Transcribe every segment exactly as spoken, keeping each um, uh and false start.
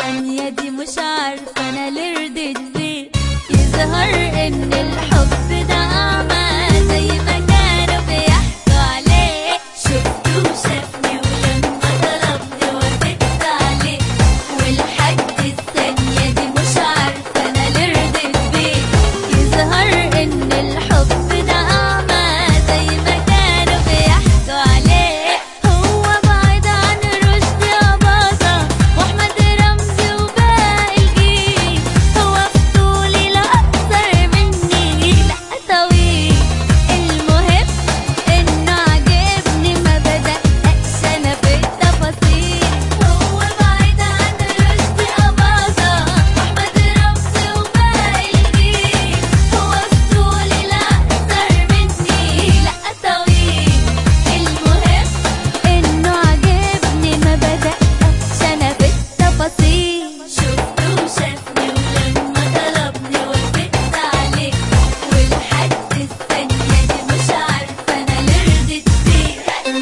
الثانية دي مش عارفة أنا ليه رضيت بيه. يظهر إن الحب ده أعمى زي ما كانوا بيحكوا عليه. شفته وشافني ولما طلبني وافقت عليه، ولحد الثانية دي مش عارفة أنا ليه رضيت بيه. يظهر إن الحب ده أعمى زي ما كانوا بيحكوا عليه. هو بعيد عن رشدي أباظة وأحمد رمزي وباقي الجيل. هو في طولي لا أكتر مني لا طويل. المهم إنه عجبني ما بدققش أنا في التفاصيل. هو بعيد عن رشدي أباظة وأحمد رمزي وباقي الجيل. هو في طولي لا أكتر مني لا طويل. المهم إنه عجبني ما بدققش أنا في التفاصيل. شفته وشافني ولما طلبني وافقت عليه، ولحد الثانية دي مش عارفة أنا ليه رضيت بيه.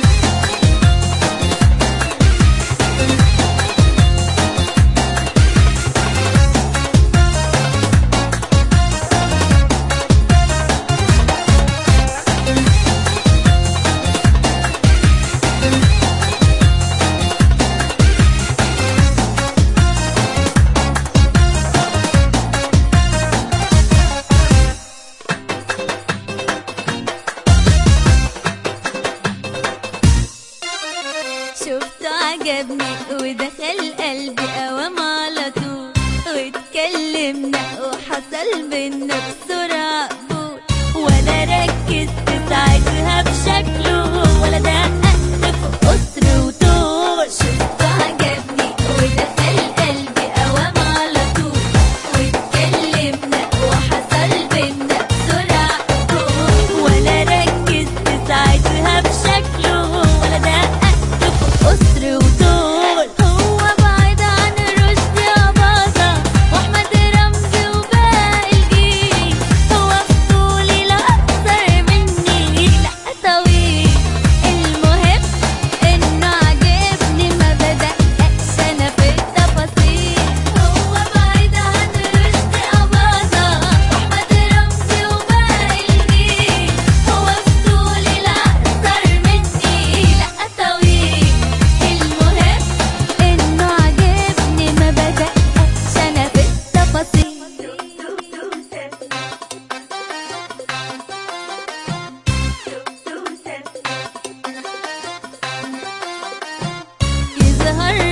شفته عجبني ودخل قلبي قوام على طول، واتكلمنا وحصل بينا بسرعة قبول. ولا ركزت ساعتها بشكله ولا دققت في قصر وطول. شفته عجبني ودخل قلبي قوام على طول، واتكلمنا وحصل بينا بسرعة قبول. ولا ركزت ساعتها بشكله ولا دققت قصر وطول. هو بعيد عن رشدي أباظة وأحمد رمزي وباقي الجيل. هو في طولي لا أكتر مني لا طويل. المهم إنه عجبني ما بدققش أنا في التفاصيل. هو بعيد عن رشدي أباظة وأحمد رمزي وباقي الجيل. هو في طولي لا أكتر مني لا طويل. المهم إنه عجبني ما بدققش أنا في التفاصيل. يظهر